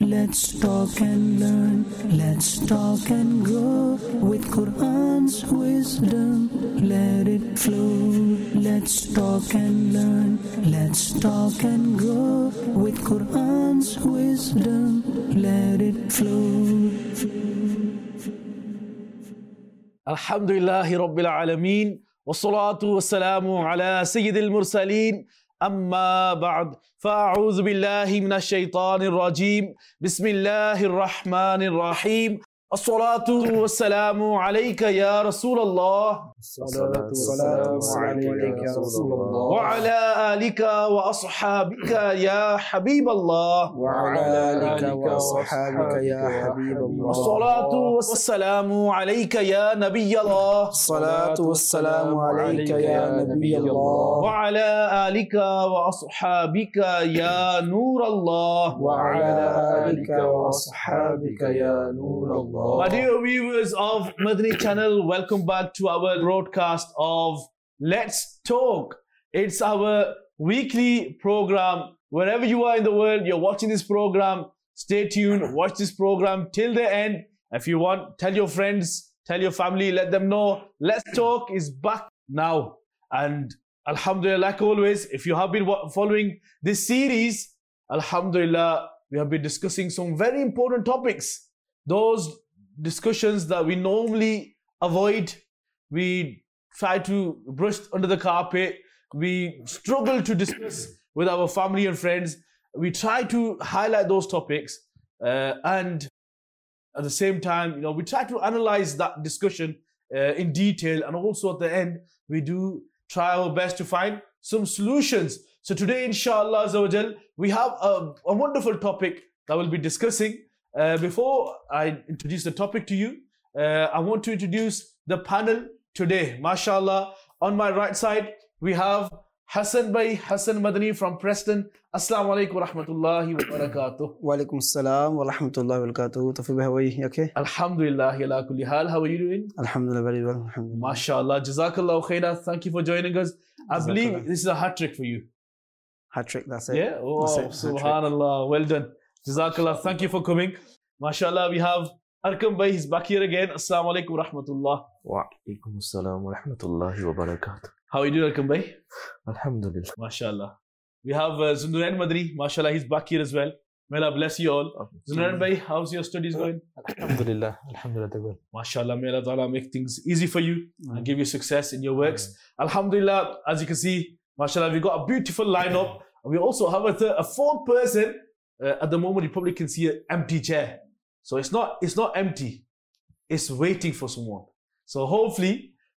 Let's talk and learn. Let's talk and grow with Quran's wisdom. Let it flow. Let's talk and learn. Let's talk and grow with Quran's wisdom. Let it flow. Alhamdulillahi Rabbil Alameen. Wassalatu wassalamu ala Sayyidil Mursaleen. Amma ba'd. Fa'a'udhu billahi minash shaitanir rajeem. Bismillahir rahmanir rahim. As-salatu wassalamu alayka ya Rasulallah. As-salatu wassalamu alayka ya Rasulallah. Wa ala alika wa ashabika ya Habiballah. Wa ala alika wa ashabika ya Habiballah. As-salatu wassalamu alayka ya Nabiyallah. As-salatu wassalamu alayka ya Nabiyallah. Wa ala alika wa ashabika ya Nurallah. Wa ala alika wa ashabika ya Nurallah. My dear viewers of Madani channel, welcome back to our broadcast of Let's Talk. It's our weekly program. Wherever you are in the world, you're watching this program, stay tuned, watch this program till the end. If you want, tell your friends, tell your family, let them know. Let's Talk is back now. And Alhamdulillah, like always, if you have been following this series, Alhamdulillah, we have been discussing some very important topics. Those discussions that we normally avoid, we try to brush under the carpet, we struggle to discuss with our family and friends. We try to highlight those topics and at the same time, we try to analyze that discussion in detail, and also at the end, we do try our best to find some solutions. So today, inshallah Azawajal, we have a wonderful topic that we'll be discussing. Before I introduce the topic to you, I want to introduce the panel today. MashaAllah, on my right side, we have Hassan Bhai, Hassan Madani from Preston. Assalamu alaikum wa rahmatullahi wa barakatuh. Wa alaikum assalam wa rahmatullahi wa barakatuh. Tawfiq bhai, how are you? Okay? Alhamdulillah, ala kulli hal. How are you doing? Alhamdulillah, very well. Alhamdulillah. MashaAllah, Jazakallah khairah. Thank you for joining us. I believe this is a hat trick for you. Hat trick, that's it. Yeah? Oh, That's it, subhanallah. Well done. Jazakallah. Thank you for coming. MashaAllah, we have Arkam Bhai. He's back here again. Assalamu alaikum wa rahmatullah. Wa alaikum assalam wa rahmatullahi wa barakatuh. How are you doing, Arkam Bhai? Alhamdulillah. MashaAllah. We have Zunurain Madri. MashaAllah, he's back here as well. May Allah bless you all. Zunurain Bhai, how's your studies going? Alhamdulillah. Alhamdulillah. MashaAllah, may Allah Ta'ala make things easy for you and give you success in your works. Alhamdulillah, as you can see, MashaAllah, we got a beautiful lineup. We also have a fourth person. At the moment, you probably can see an empty chair. So it's not empty. It's waiting for someone. So hopefully,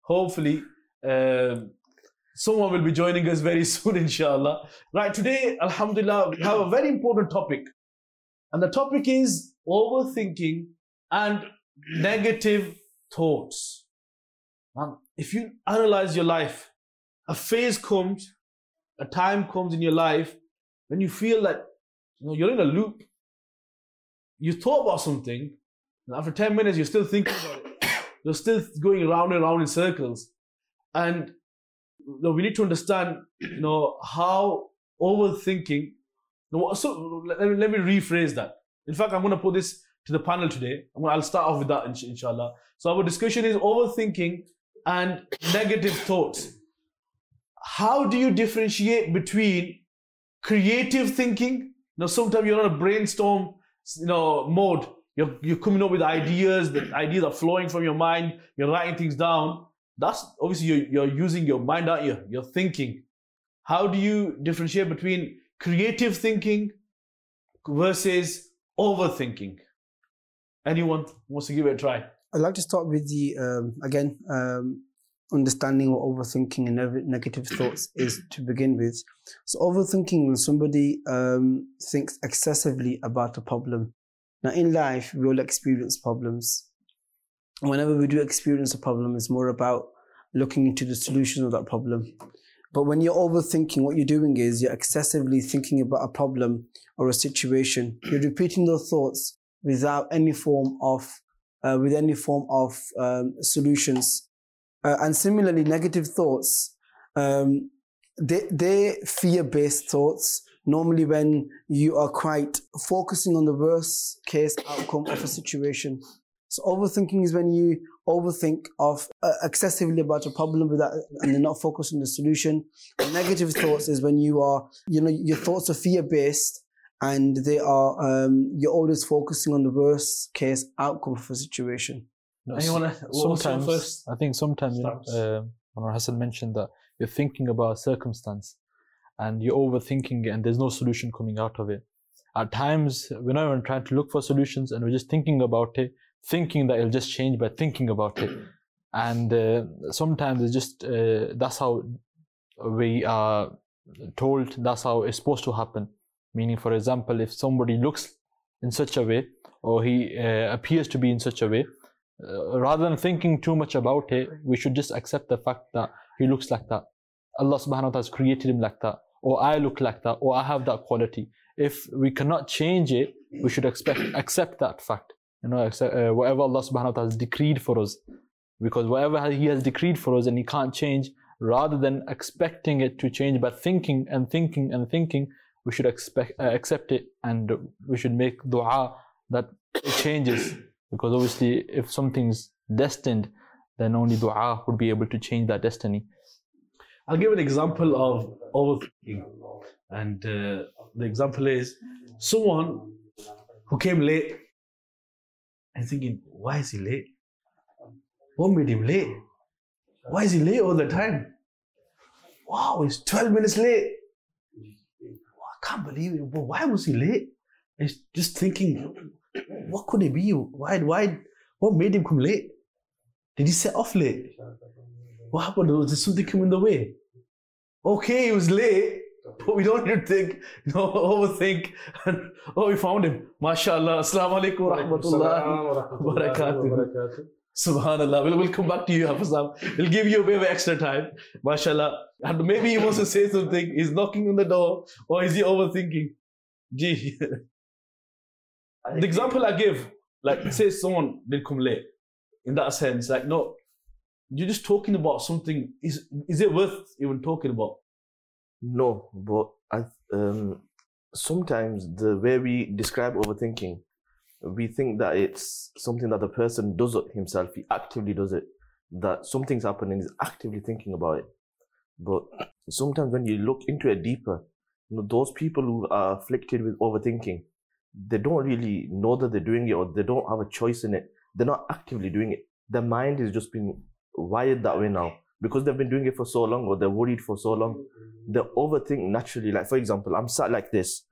someone will be joining us very soon, inshallah. Right, today, alhamdulillah, we have a very important topic. And the topic is overthinking and negative thoughts. And if you analyze your life, a phase comes, a time comes in your life when you feel that you're in a loop. You thought about something, and after 10 minutes, you're still thinking about it. You're still going around and around in circles. And we need to understand, how overthinking. So let me rephrase that. In fact, I'm going to put this to the panel today. I'll start off with that, inshallah. So our discussion is overthinking and negative thoughts. How do you differentiate between creative thinking? Sometimes you're on a brainstorm mode. You're coming up with ideas. The ideas are flowing from your mind. You're writing things down. That's obviously you're using your mind, aren't you? You're thinking. How do you differentiate between creative thinking versus overthinking? Anyone wants to give it a try? I'd like to start with the understanding what overthinking and negative thoughts is to begin with. So overthinking, when somebody thinks excessively about a problem. Now in life, we all experience problems. Whenever we do experience a problem, it's more about looking into the solution of that problem. But when you're overthinking, what you're doing is you're excessively thinking about a problem or a situation. You're repeating those thoughts without any form of solutions. And similarly, negative thoughts, they're fear-based thoughts. normally when you are quite focusing on the worst case outcome of a situation. So overthinking is when you overthink of excessively about a problem without, and you're not focused on the solution. And negative thoughts is when you are, your thoughts are fear-based and they are, you're always focusing on the worst case outcome of a situation. No, sometimes, I think sometimes, Anwar Hassan mentioned that you're thinking about a circumstance and you're overthinking it and there's no solution coming out of it. At times, we're not even trying to look for solutions and we're just thinking about it, thinking that it'll just change by thinking about it. And sometimes it's just, that's how we are told, that's how it's supposed to happen. Meaning, for example, if somebody looks in such a way, or he appears to be in such a way, rather than thinking too much about it, we should just accept the fact that he looks like that. Allah subhanahu wa ta'ala has created him like that, or I look like that, or I have that quality. If we cannot change it, we should accept that fact. Whatever Allah subhanahu wa ta'ala has decreed for us. Because whatever He has decreed for us and He can't change, rather than expecting it to change by thinking and thinking and thinking, we should accept it, and we should make dua that it changes. Because obviously, if something's destined, then only dua would be able to change that destiny. I'll give an example of overthinking. And the example is someone who came late and thinking, why is he late? What made him late? Why is he late all the time? Wow, he's 12 minutes late. I can't believe it. But why was he late? It's just thinking, what could it be? Why? What made him come late? Did he set off late? What happened? Was there something coming in the way? Okay, he was late, but we don't need to think, overthink. And, we found him. MashaAllah. Assalamu alaikum wa rahmatullahi wa barakatuh. Subhanallah. We'll come back to you, Hafizam. We'll give you a bit of extra time. MashaAllah. And maybe he wants to say something. He's knocking on the door. Or is he overthinking? Gee. The example I give, like, say someone did come late. In that sense, like, no, you're just talking about something. Is it worth even talking about? No, but sometimes the way we describe overthinking, we think that it's something that the person does it himself. He actively does it. That something's happening, he's actively thinking about it. But sometimes when you look into it deeper, those people who are afflicted with overthinking, they don't really know that they're doing it, or they don't have a choice in it. They're not actively doing it. Their mind has just been wired that way now because they've been doing it for so long, or they're worried for so long. They overthink naturally. Like, for example, I'm sat like this.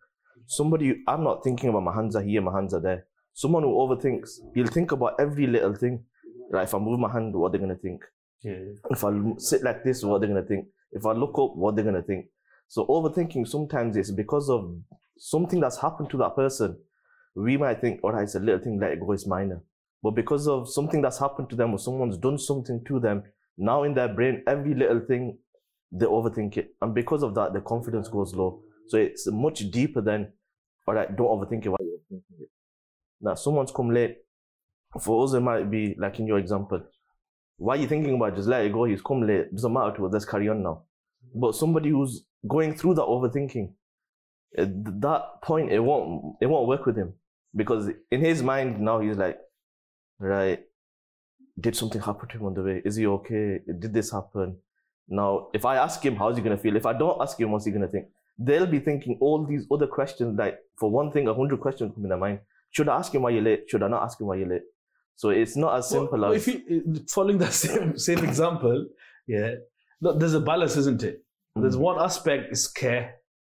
I'm not thinking about my hands are here, my hands are there. Someone who overthinks, he'll think about every little thing. Like, if I move my hand, what they're going to think? Yeah. If I sit like this, what they're going to think? If I look up, what they're going to think? So overthinking sometimes is because of something that's happened to that person. We might think, all right, it's a little thing, let it go, it's minor. But because of something that's happened to them, or someone's done something to them, now in their brain, every little thing, they overthink it. And because of that, their confidence goes low. So it's much deeper than, all right, don't overthink it while you're overthinking it. Now, someone's come late. For us, it might be, like in your example, why are you thinking about it? Just let it go, he's come late. Doesn't matter to us, let's carry on now. But somebody who's going through that overthinking, at that point, it won't work with him. Because in his mind now, he's like, right, did something happen to him on the way? Is he okay? Did this happen? Now, if I ask him, how's he going to feel? If I don't ask him, what's he going to think? They'll be thinking all these other questions, like, for one thing, 100 questions come in their mind. Should I ask him why you're late? Should I not ask him why you're late? So it's not as simple as... If following that same example, yeah, look, there's a balance, isn't it? There's one aspect is care.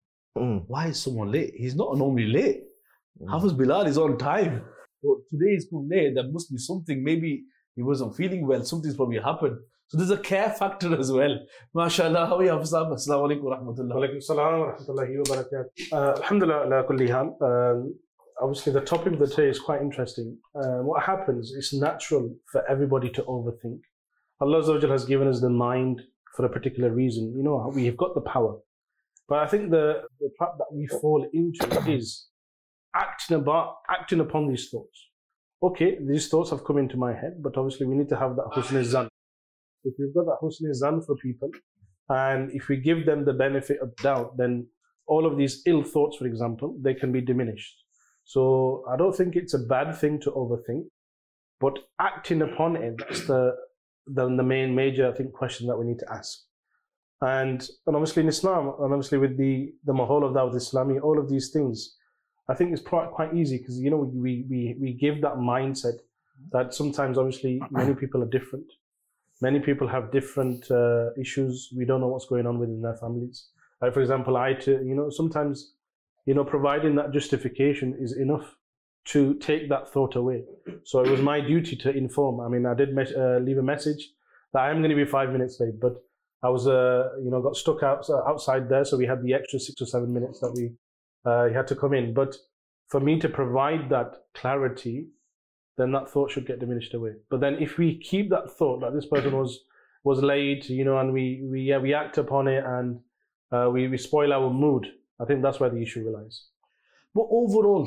Why is someone late? He's not normally late. Hafiz Bilal is on time. But today he's come late. There must be something. Maybe he wasn't feeling well. Something's probably happened. So there's a care factor as well. MashaAllah. How are you, Hafiz? Assalamu alaikum wa rahmatullah. Wa alaikum assalam wa rahmatullahi wa barakatuh. Alhamdulillah ala kulli hal. Obviously, the topic of the day is quite interesting. What happens, it's natural for everybody to overthink. Allah Azza wa Jalla has given us the mind for a particular reason. We have got the power. But I think the trap that we fall into is acting upon these thoughts. Okay, these thoughts have come into my head, but obviously we need to have that husn zan. If we've got that husn zan for people, and if we give them the benefit of doubt, then all of these ill thoughts, for example, they can be diminished. So I don't think it's a bad thing to overthink, but acting upon it, that's the main major, I think, question that we need to ask. And obviously in Islam, and obviously with the Mahal of Dawat Islami, all of these things, I think it's quite easy because, you know, we give that mindset that sometimes obviously many people are different. Many people have different issues. We don't know what's going on within their families. Like, for example, sometimes, providing that justification is enough to take that thought away. So it was my duty to inform. I mean, I did leave a message that I'm going to be 5 minutes late, but I was, got stuck outside there. So we had the extra 6 or 7 minutes that we had to come in. But for me to provide that clarity, then that thought should get diminished away. But then if we keep that thought that this person was late, and we act upon it and we spoil our mood, I think that's where the issue lies. But overall,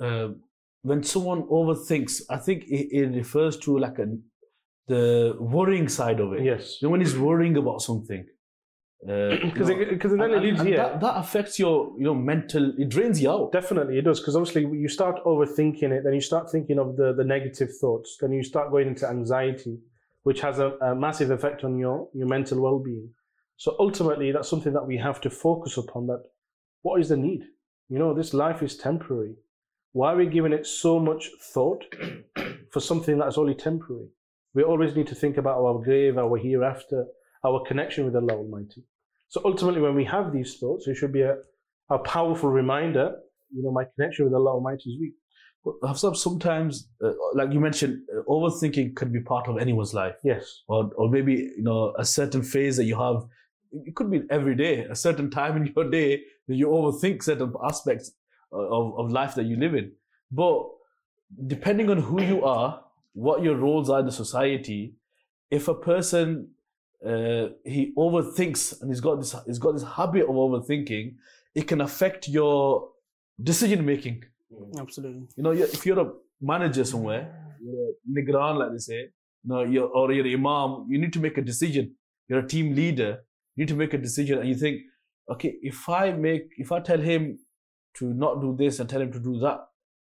when someone overthinks, I think it refers to like the worrying side of it. Yes. When he's worrying about something. Because then it leads that affects your mental, it drains you out. Definitely it does, because obviously you start overthinking it, then you start thinking of the negative thoughts, then you start going into anxiety, which has a massive effect on your mental well-being. So ultimately that's something that we have to focus upon, that what is the need? This life is temporary. Why are we giving it so much thought for something that's only temporary? We always need to think about our grave, our hereafter, our connection with Allah Almighty. So ultimately, when we have these thoughts, it should be a powerful reminder, my connection with Allah Almighty is weak. Hafsab, sometimes, like you mentioned, overthinking could be part of anyone's life. Yes. Or maybe, a certain phase that you have, it could be every day, a certain time in your day that you overthink certain aspects of life that you live in. But depending on who you are, what your roles are in the society, if a person he overthinks and he's got this habit of overthinking, it can affect your decision making. Absolutely. If you're a manager somewhere, you're a nigran, like they say, or you're an imam, you need to make a decision. You're a team leader, you need to make a decision, and you think, okay, if I tell him to not do this and tell him to do that,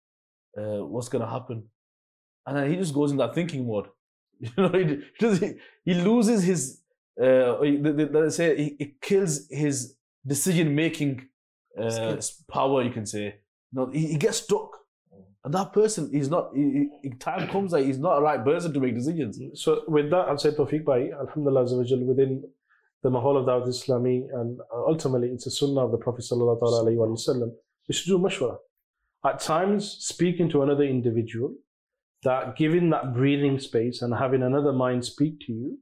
what's going to happen? And then he just goes in that thinking mode. He loses his, let's say, it kills his decision-making power, you can say. He gets stuck. And that person is not, time comes that he's not a right person to make decisions. So with that, I'll say Tawfiq Bhai, Alhamdulillah Azza wa Jal, within the Mahal of Dawat Islami, and ultimately it's a sunnah of the Prophet Sallallahu Alaihi Wasallam, is to do mashwara. At times, speaking to another individual, that giving that breathing space and having another mind speak to you,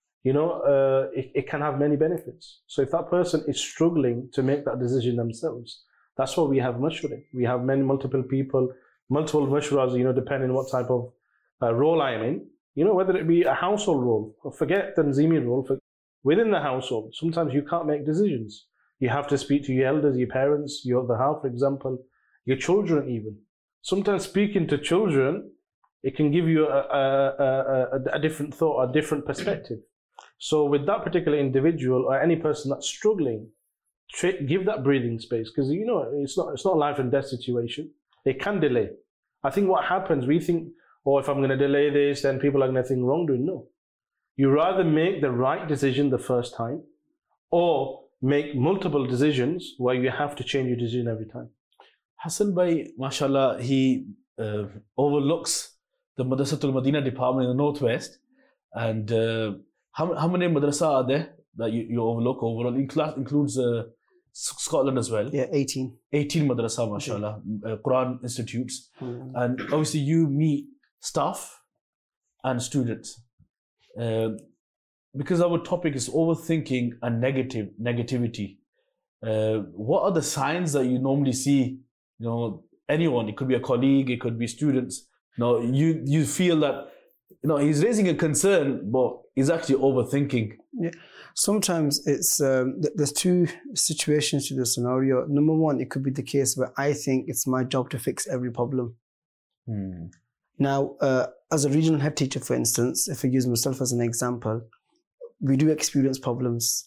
it can have many benefits. So if that person is struggling to make that decision themselves, that's why we have mashwara. We have multiple people, multiple mashwaras, depending on what type of role I am in. Whether it be a household role, or forget the Tanzimi role, within the household, sometimes you can't make decisions. You have to speak to your elders, your parents, your other half, for example, your children even. Sometimes speaking to children, it can give you a different thought, a different perspective. So with that particular individual or any person that's struggling, give that breathing space, because it's not a life and death situation. It can delay. I think what happens, we think, if I'm going to delay this, then people are going to think wrongdoing. No. You rather make the right decision the first time, or make multiple decisions where you have to change your decision every time. Hassan Bhai, mashallah, he overlooks the Madrasatul Madina department in the Northwest. And how many madrasa are there that you overlook overall? Includes Scotland as well. Yeah, 18. 18 madrasa, mashallah, Quran institutes. And obviously you meet staff and students. Because our topic is overthinking and negativity. What are the signs that you normally see? Anyone, it could be a colleague, it could be students. You feel that he's raising a concern, but he's actually overthinking. Yeah. Sometimes it's there's two situations to the scenario. Number one, it could be the case where I think it's my job to fix every problem. Now, as a regional head teacher, for instance, if I use myself as an example, we do experience problems.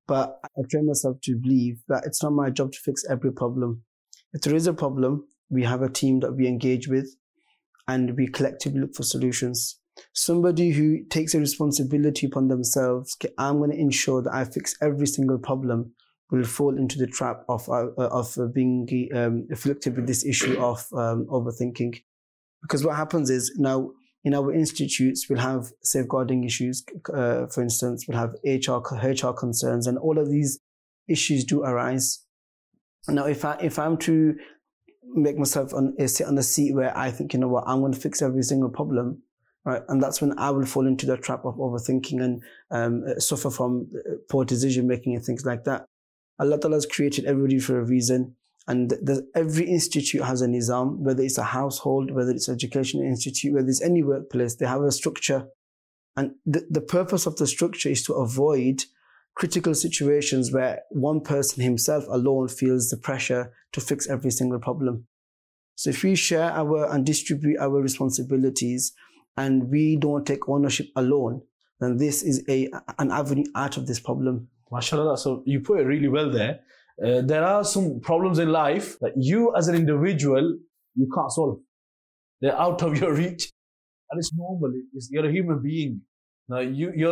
But I train myself to believe that it's not my job to fix every problem. If there is a problem, we have a team that we engage with and we collectively look for solutions. Somebody who takes a responsibility upon themselves, I'm going to ensure that I fix every single problem, will fall into the trap of being afflicted with this issue of overthinking. Because what happens is now in our institutes, we'll have safeguarding issues, for instance, we'll have HR concerns, and all of these issues do arise. Now, if I'm to make myself sit on a seat where I think, you know what, I'm going to fix every single problem, right? And that's when I will fall into the trap of overthinking and suffer from poor decision making and things like that. Allah Ta'ala has created everybody for a reason, and every institute has a nizam, whether it's a household, whether it's an educational institute, whether it's any workplace, they have a structure. And the purpose of the structure is to avoid critical situations where one person himself alone feels the pressure to fix every single problem. So if we share and distribute our responsibilities and we don't take ownership alone, then this is an avenue out of this problem. MashaAllah, so you put it really well there. There are some problems in life that you as an individual, you can't solve. They're out of your reach. And it's normal. You're a human being. Now,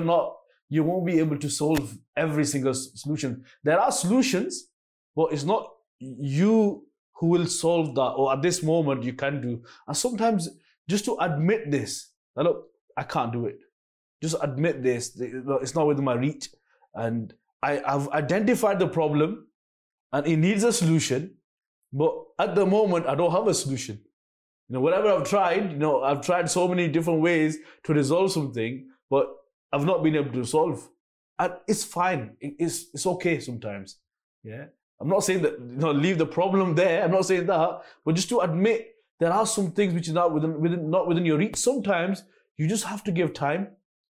you won't be able to solve every single solution. There are solutions, but it's not you who will solve that, or at this moment you can do. And sometimes just to admit this, look, I can't do it. Just admit this, it's not within my reach. And I've identified the problem and it needs a solution, but at the moment I don't have a solution. Whatever I've tried, I've tried so many different ways to resolve something, but I've not been able to solve. And it's fine. It's okay sometimes. Yeah. I'm not saying that, leave the problem there. I'm not saying that, but just to admit there are some things which are not within your reach. Sometimes you just have to give time,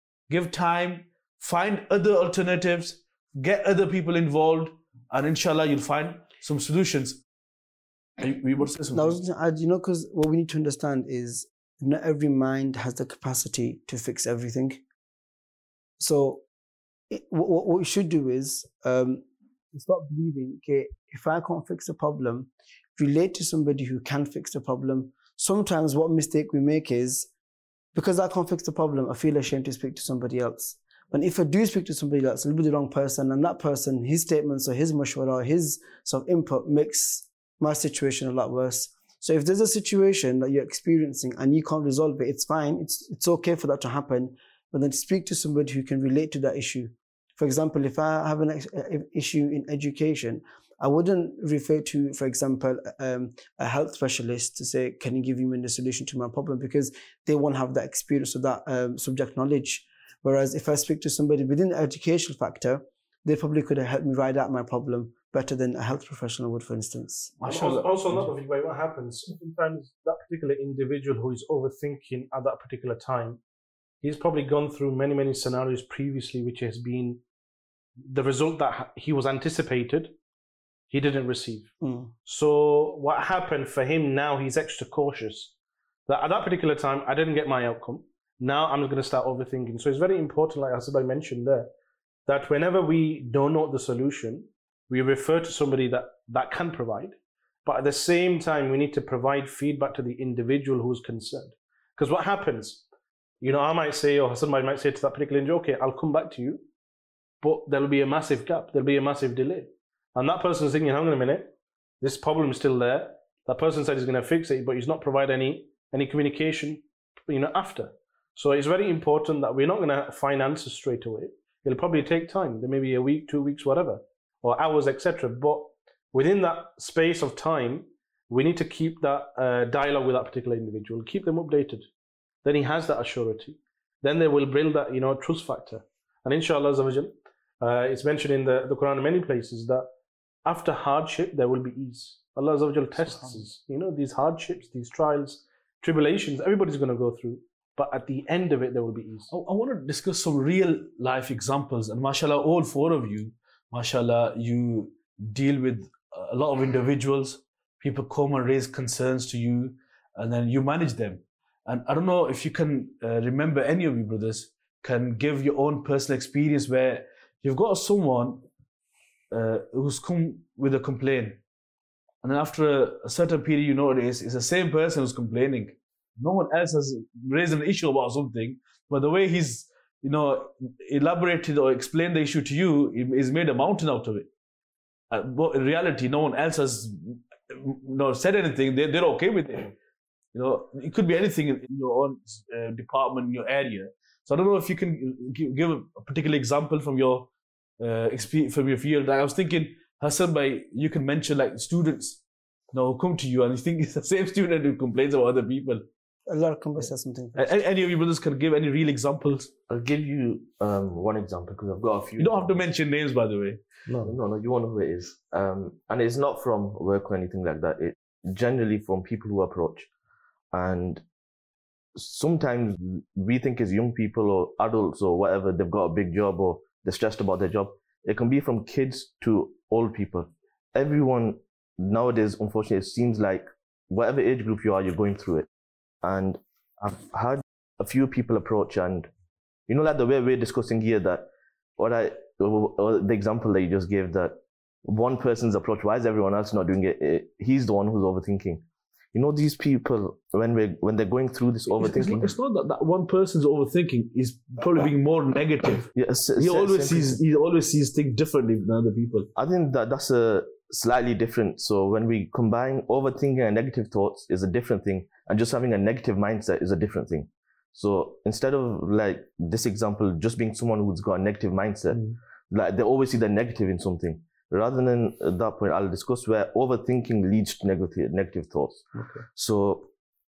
find other alternatives, get other people involved, and inshallah you'll find some solutions. We would say something. Now, because what we need to understand is not every mind has the capacity to fix everything. So what we should do is stop believing, okay, if I can't fix a problem, relate to somebody who can fix the problem. Sometimes what mistake we make is, because I can't fix the problem, I feel ashamed to speak to somebody else. But if I do speak to somebody else, it'll be the wrong person, and that person, his statements or his mashwara or his sort of input makes my situation a lot worse. So if there's a situation that you're experiencing and you can't resolve it, it's fine. It's okay for that to happen. But then speak to somebody who can relate to that issue. For example, if I have an issue in education, I wouldn't refer to, for example, a health specialist to say, can you give me a solution to my problem? Because they won't have that experience or that subject knowledge. Whereas if I speak to somebody within the educational factor, they probably could have helped me ride out my problem better than a health professional would, for instance. Also, another thing, what happens, sometimes that particular individual who is overthinking at that particular time, he's probably gone through many, many scenarios previously, which has been the result that he was anticipated, he didn't receive. So what happened for him now, he's extra cautious. That at that particular time, I didn't get my outcome. Now I'm just going to start overthinking. So it's very important, like Asibai mentioned there, that whenever we don't know the solution, we refer to somebody that can provide. But at the same time, we need to provide feedback to the individual who's concerned. Because what happens, I might say, or somebody might say to that particular individual, okay, I'll come back to you, but there'll be a massive gap, there'll be a massive delay. And that person's thinking, hang on a minute, this problem is still there. That person said he's going to fix it, but he's not provide any communication, after. So it's very important that we're not going to find answers straight away. It'll probably take time. There may be a week, 2 weeks, whatever, or hours, etc. But within that space of time, we need to keep that dialogue with that particular individual, keep them updated. Then he has that assurity. Then they will build that, trust factor. And inshallah, it's mentioned in the Quran in many places that after hardship, there will be ease. Allah tests us. These hardships, these trials, tribulations, everybody's going to go through. But at the end of it, there will be ease. I want to discuss some real life examples. And mashallah, all four of you, mashallah, you deal with a lot of individuals. People come and raise concerns to you, and then you manage them. And I don't know if you can remember, any of you brothers can give your own personal experience where you've got someone who's come with a complaint, and then after a certain period, you notice it's the same person who's complaining. No one else has raised an issue about something, but the way he's, elaborated or explained the issue to you, he's made a mountain out of it. But in reality, no one else has said anything. They're okay with it. It could be anything in your own department, in your area. So I don't know if you can give a particular example from your field. I was thinking, Hassan, you can mention like students who come to you and you think it's the same student who complains about other people. A lot of companies have something. Any of you brothers can give any real examples? I'll give you one example because I've got a few. You don't have to mention names, by the way. No, you won't know who it is. And it's not from work or anything like that. It's generally from people who approach. And sometimes we think as young people or adults or whatever, they've got a big job or they're stressed about their job. It can be from kids to old people. Everyone nowadays, unfortunately, it seems like whatever age group you are, you're going through it. And I've had a few people approach, and like the way we're discussing here, that the example that you just gave, that one person's approach, why is everyone else not doing it? He's the one who's overthinking. These people, when they're going through this overthinking, it's not that one person's overthinking is probably being more negative. Yes, he always sees things differently than other people. I think that's a slightly different. So when we combine overthinking and negative thoughts is a different thing, and just having a negative mindset is a different thing. So instead of like this example, just being someone who's got a negative mindset, like they always see the negative in something. Rather than at that point, I'll discuss where overthinking leads to negative thoughts. Okay. So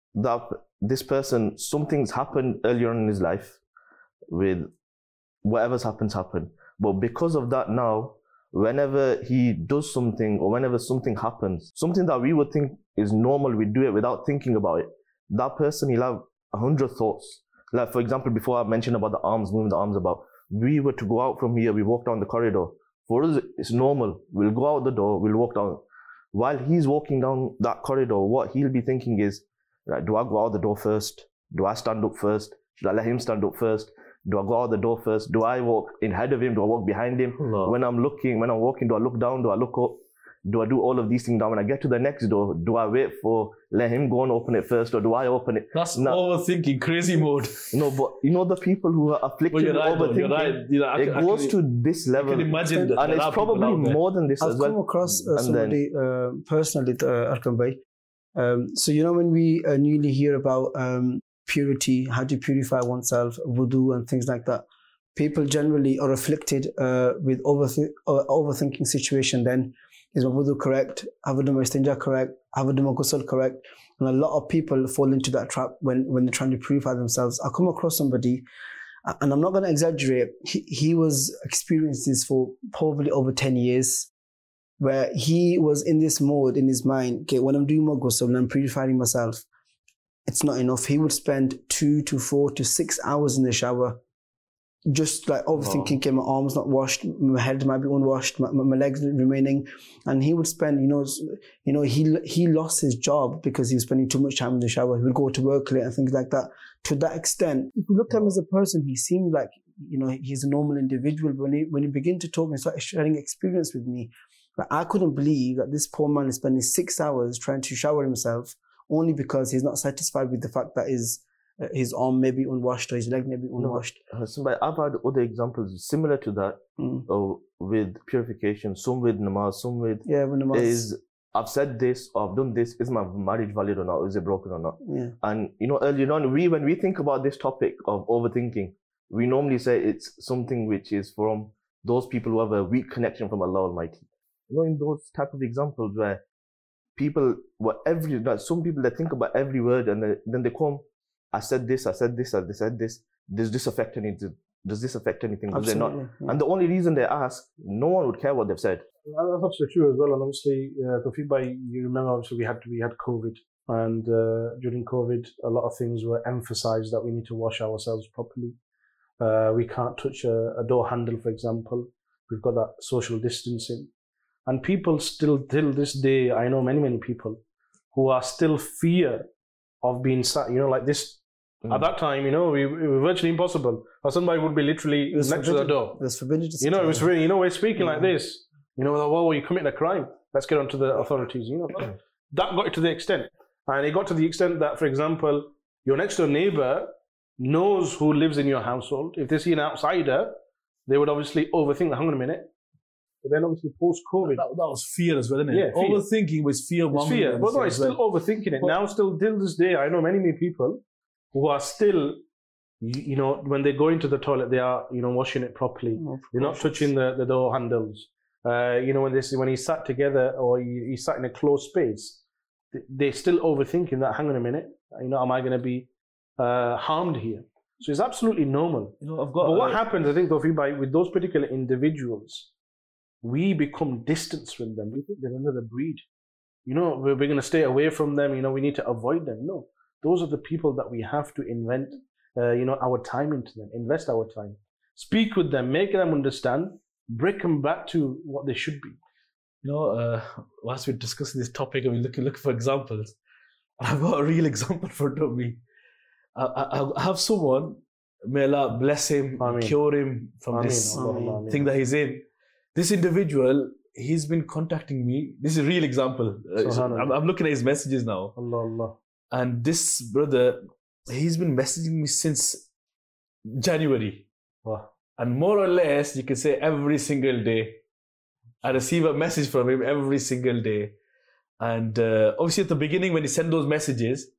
this person, something's happened earlier on in his life with whatever's happened. But because of that now, whenever he does something or whenever something happens, something that we would think is normal, we do it without thinking about it, that person, he'll have 100 thoughts. Like, for example, before I mentioned about the arms, moving the arms about, we were to go out from here, we walk down the corridor. For us, it's normal. We'll go out the door, we'll walk down. While he's walking down that corridor, what he'll be thinking is, right, do I go out the door first? Do I stand up first? Should I let him stand up first? Do I go out the door first? Do I walk in ahead of him? Do I walk behind him? Allah. When I'm walking, do I look down? Do I look up? Do I do all of these things now? When I get to the next door, do I wait let him go and open it first, or do I open it? That's overthinking, crazy mode. No, but the people who are afflicted with overthinking, it goes to this level. I can imagine that, and it's probably more than this I've as well. I've come across somebody personally, Arkan Bhai. So when we newly hear about purity, how to purify oneself, wudu and things like that, people generally are afflicted with overthinking situation. Then is my wudu correct? Have I done my istinja correct? Have I done my ghusl correct? And a lot of people fall into that trap when they're trying to purify themselves. I come across somebody, and I'm not going to exaggerate, he was experiencing this for probably over 10 years, where he was in this mode in his mind, okay, when I'm doing my ghusl, when I'm purifying myself, it's not enough. He would spend 2 to 4 to 6 hours in the shower, just like overthinking, okay, my arms not washed, my head might be unwashed, my legs remaining. And he would spend, he lost his job because he was spending too much time in the shower. He would go to work late and things like that. To that extent, if you looked at him as a person, he seemed like, he's a normal individual. But when he began to talk and started sharing experience with me, I couldn't believe that this poor man is spending 6 hours trying to shower himself only because he's not satisfied with the fact that his arm may be unwashed or his leg may be unwashed. I've had other examples similar to that with purification, some with namaz, some with namaz. I've said this or I've done this, is my marriage valid or not? Is it broken or not? Yeah. And earlier on, when we think about this topic of overthinking, we normally say it's something which is from those people who have a weak connection from Allah Almighty. In those type of examples where people some people that think about every word and then they come, I said this, I said this, I said this. Does this affect anything? Does this affect anything? Does it not? Yeah. And the only reason they ask, no one would care what they've said. That's absolutely true as well. And obviously, Tawfiq Bhai, you remember, obviously, we had COVID. And during COVID, a lot of things were emphasized that we need to wash ourselves properly. We can't touch a door handle, for example. We've got that social distancing. And people still, till this day, I know many, many people who are still fear of being sat, like this. At that time, we were virtually impossible. Or somebody would be literally next to the door. It was forbidden to we're speaking like this. You know, well, you committed a crime. Let's get onto the authorities. You know, that got to the extent. And it got to the extent that, for example, your next door neighbor knows who lives in your household. If they see an outsider, they would obviously overthink, hang on a minute. But then obviously post-COVID. That was fear as well, isn't it? Yeah, fear. Overthinking was fear. It's fear. But no, it's still overthinking it. Now, still till this day, I know many people who are still, you know, when they go into the toilet, they are, you know, washing it properly. They're not touching the door handles. You know, when he sat together or he sat in a closed space, they're still overthinking that, hang on a minute, you know, am I going to be harmed here? So it's absolutely normal. You know, but what happens, I think, Tawfiq, with those particular individuals, we become distant with them. We think they're another breed. You know, we're going to stay away from them. You know, we need to avoid them. No, those are the people that we have to invent, you know, our time into them, invest our time, speak with them, make them understand, bring them back to what they should be. You know, whilst we're discussing this topic and we're looking for examples, I've got a real example for me. I have someone, may Allah bless him, cure him from this thing that he's in. This individual, he's been contacting me. This is a real example. I'm looking at his messages now. Allah. And this brother, he's been messaging me since January. Wow. And more or less, you can say every single day. I receive a message from him every single day. And obviously at the beginning, when he sent those messages,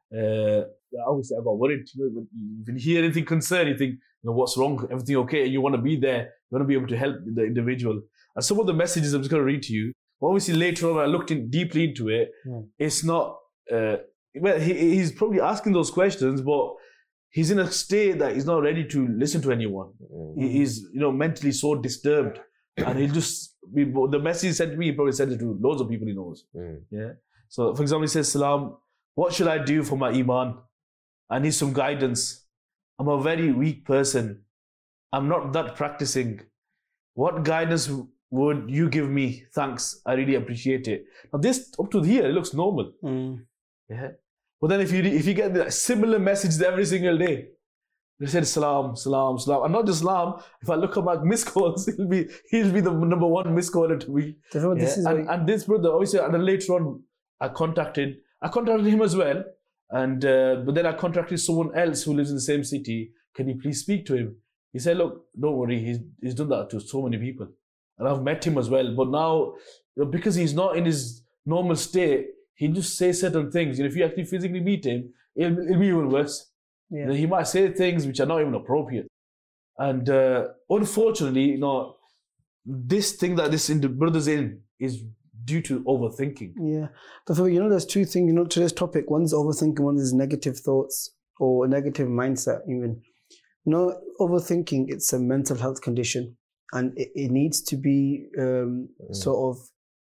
obviously I got worried. You know, when you hear anything concerning, you think, you know, what's wrong? Everything okay? And you want to be there. You want to be able to help the individual. And some of the messages I'm just going to read to you. Obviously later on, when I looked deeply into it, it's not, well, he's probably asking those questions, but he's in a state that he's not ready to listen to anyone. He's, you know, mentally so disturbed. And he'll just be, the message he sent to me, he probably sent it to loads of people he knows. Yeah. So, for example, he says, Salam, what should I do for my iman? I need some guidance. I'm a very weak person. I'm not that practicing. What guidance would you give me? Thanks. I really appreciate it. Now, this up to here, it looks normal. Yeah. But then if you get the similar messages every single day, they said salam, salam, salam, and not just salam. If I look at my missed calls, he'll be the number one missed caller to me. And this brother, obviously, and then later on, I contacted him as well, and but then I contacted someone else who lives in the same city. Can you please speak to him? He said, look, don't worry, he's done that to so many people, and I've met him as well. But now, you know, because he's not in his normal state, he just says certain things. You know, if you actually physically meet him, it'll be even worse. Yeah. You know, he might say things which are not even appropriate. And unfortunately, you know, this thing that this brother's in is due to overthinking. Yeah. So, you know, there's two things, you know, today's topic. One's overthinking, one is negative thoughts or a negative mindset even. You know, overthinking, it's a mental health condition, and it needs to be sort of,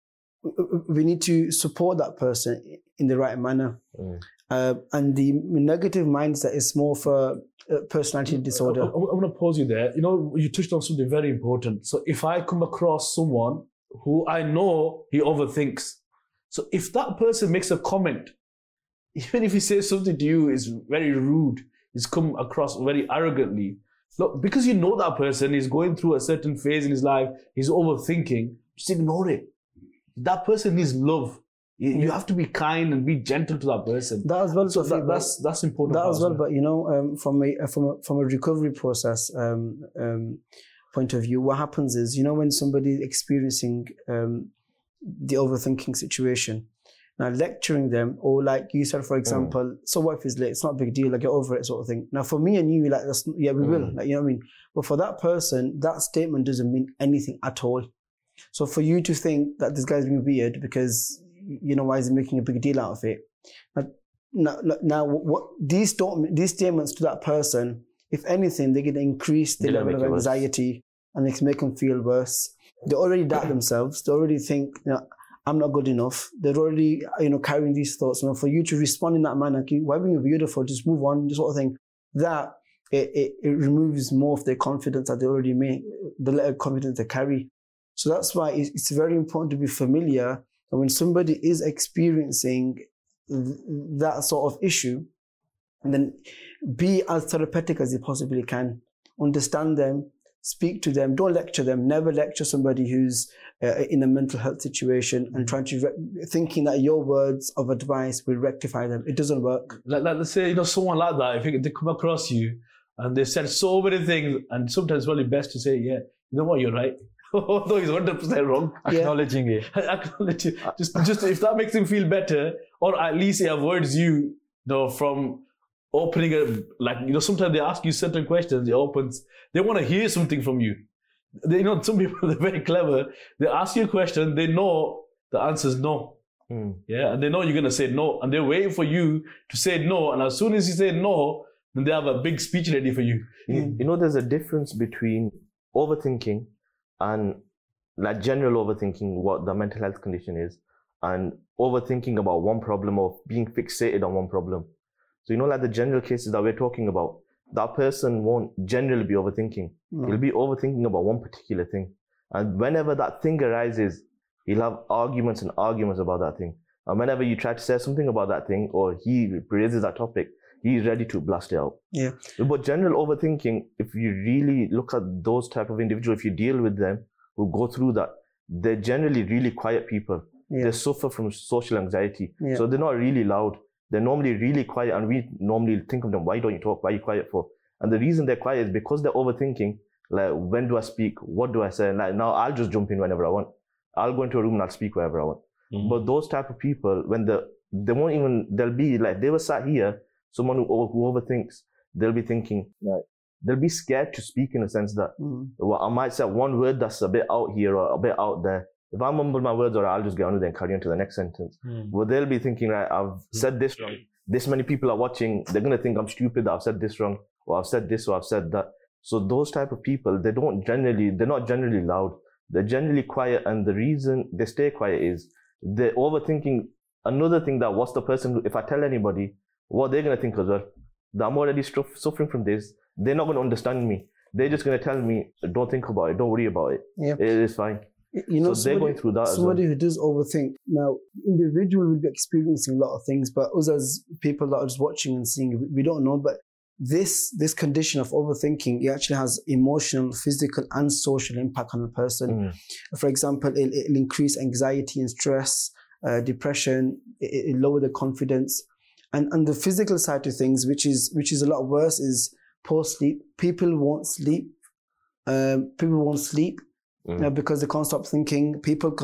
we need to support that person in the right manner. And the negative mindset is more for personality disorder. I want to pause you there. You know, you touched on something very important. So if I come across someone who I know he overthinks, so if that person makes a comment, even if he says something to you is very rude, he's come across very arrogantly, look, because you know that person is going through a certain phase in his life, he's overthinking, just ignore it. That person needs love. You have to be kind and be gentle to that person. That as well. So that's important. That as well. But you know, from a recovery process point of view, what happens is, you know, when somebody is experiencing the overthinking situation, now lecturing them, or like you said, for example, so what if it's late? It's not a big deal. Like, get over it, sort of thing. Now, for me and you, like, we will. Like, you know what I mean? But for that person, that statement doesn't mean anything at all. So for you to think that this guy's being weird because, you know, why is he making a big deal out of it? Now what these statements to that person, if anything, they're going to increase the level of anxiety, and they can make them feel worse. They already doubt themselves. They already think, you know, I'm not good enough. They're already, you know, carrying these thoughts. You know, for you to respond in that manner, why being beautiful, just move on, this sort of thing. That it removes more of their confidence that they already made, the level of confidence they carry. So that's why it's very important to be familiar. And when somebody is experiencing that sort of issue, and then be as therapeutic as you possibly can. Understand them, speak to them. Don't lecture them. Never lecture somebody who's in a mental health situation and trying to thinking that your words of advice will rectify them. It doesn't work. Like let's say, someone like that, if they come across you and they said so many things, and sometimes it's probably best to say, yeah, you know what, you're right. Although he's 100% wrong. Acknowledging it. Acknowledge it. Just if that makes him feel better, or at least it avoids you, from opening a, sometimes they ask you certain questions, they want to hear something from you. Some people, they're very clever. They ask you a question, they know the answer is no. Yeah, and they know you're going to say no, and they're waiting for you to say no, and as soon as you say no, then they have a big speech ready for you. There's a difference between overthinking and like general overthinking, what the mental health condition is, and overthinking about one problem or being fixated on one problem. So, like the general cases that we're talking about, that person won't generally be overthinking. He'll be overthinking about one particular thing. And whenever that thing arises, he'll have arguments and arguments about that thing. And whenever you try to say something about that thing, or he raises that topic, he's ready to blast it out. Yeah. But general overthinking, if you really look at those type of individuals, if you deal with them who go through that, they're generally really quiet people. Yeah. They suffer from social anxiety. Yeah. So they're not really loud. They're normally really quiet, and we normally think of them, why don't you talk? Why are you quiet for? And the reason they're quiet is because they're overthinking, like, when do I speak? What do I say? Like, now I'll just jump in whenever I want. I'll go into a room and I'll speak wherever I want. But those type of people, when they won't even, they'll be like, they were sat here, someone who overthinks, they'll be thinking, like, they'll be scared to speak in a sense that, well, I might say one word that's a bit out here or a bit out there. If I mumble my words, or I'll just get on with it and carry on to the next sentence. Well, they'll be thinking, right, I've said this wrong. This many people are watching. They're going to think I'm stupid that I've said this wrong, or I've said this, or I've said that. So those type of people, they're not generally loud. They're generally quiet. And the reason they stay quiet is they're overthinking. Another thing that what's the person, if I tell anybody, what they're going to think as well, that I'm already suffering from this. They're not going to understand me. They're just going to tell me, don't think about it. Don't worry about it. Yep. It is fine. So they're going through that. Somebody who does overthink. Now, individual will be experiencing a lot of things, but us as people that are just watching and seeing, we don't know. But this condition of overthinking, it actually has emotional, physical, and social impact on a person. For example, it'll increase anxiety and stress, depression. It'll lower the confidence, and the physical side of things, which is a lot worse, is poor sleep. People won't sleep. Because they can't stop thinking. People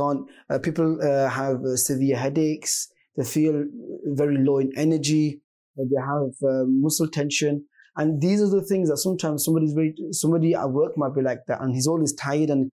have severe headaches. They feel very low in energy. They have muscle tension. And these are the things that sometimes somebody at work might be like that, and he's always tired. And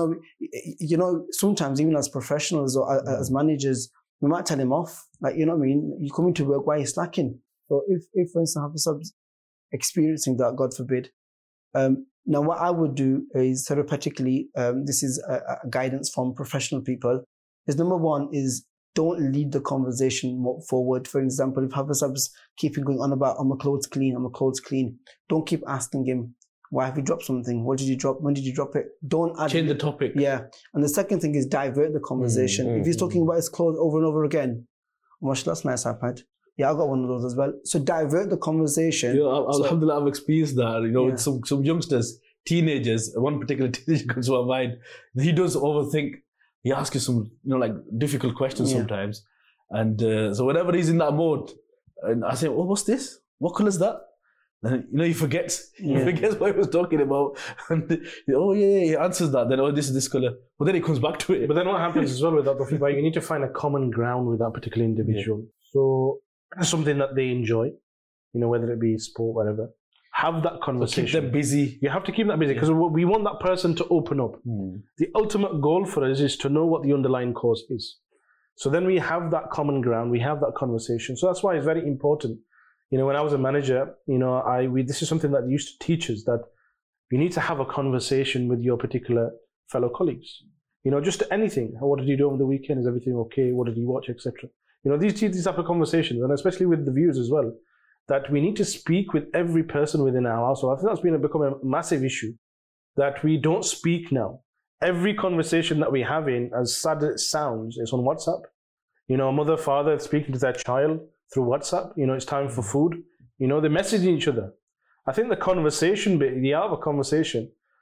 sometimes even as professionals or as managers, we might tell him off. Like, you come into work, why are you slacking? So if for instance, have a sub experiencing that, God forbid. Now, what I would do is therapeutically, this is a guidance from professional people, is number one is don't lead the conversation forward. For example, if Hafiz keeping going on about, my clothes clean, don't keep asking him, why have you dropped something? What did you drop? When did you drop it? Don't change the topic. Yeah. And the second thing is divert the conversation. If he's talking about his clothes over and over again, mashallah, that's nice iPad. Yeah, I got one of those as well. So divert the conversation. Alhamdulillah, I've experienced that. With some youngsters, teenagers. One particular teenager comes to my mind. He does overthink. He asks you some, difficult questions sometimes. And so whenever he's in that mode, and I say, "Oh, what's this? What color is that?" And he forgets. He forgets what he was talking about. And he answers that. Then, this is this color. But then he comes back to it. But then what happens as well with that, you need to find a common ground with that particular individual. So something that they enjoy, whether it be sport, whatever. Have that conversation. Keep them busy. You have to keep them busy because we want that person to open up. The ultimate goal for us is to know what the underlying cause is. So then we have that common ground. We have that conversation. So that's why it's very important. When I was a manager, this is something that they used to teach us, that you need to have a conversation with your particular fellow colleagues. Just anything. What did you do over the weekend? Is everything okay? What did you watch, etc. These type of conversations, and especially with the views as well, that we need to speak with every person within our household. I think that's become a massive issue, that we don't speak now. Every conversation that we have as sad as it sounds, is on WhatsApp. A mother, father speaking to their child through WhatsApp. It's time for food. They're messaging each other. I think the conversation bit, the art of a conversation,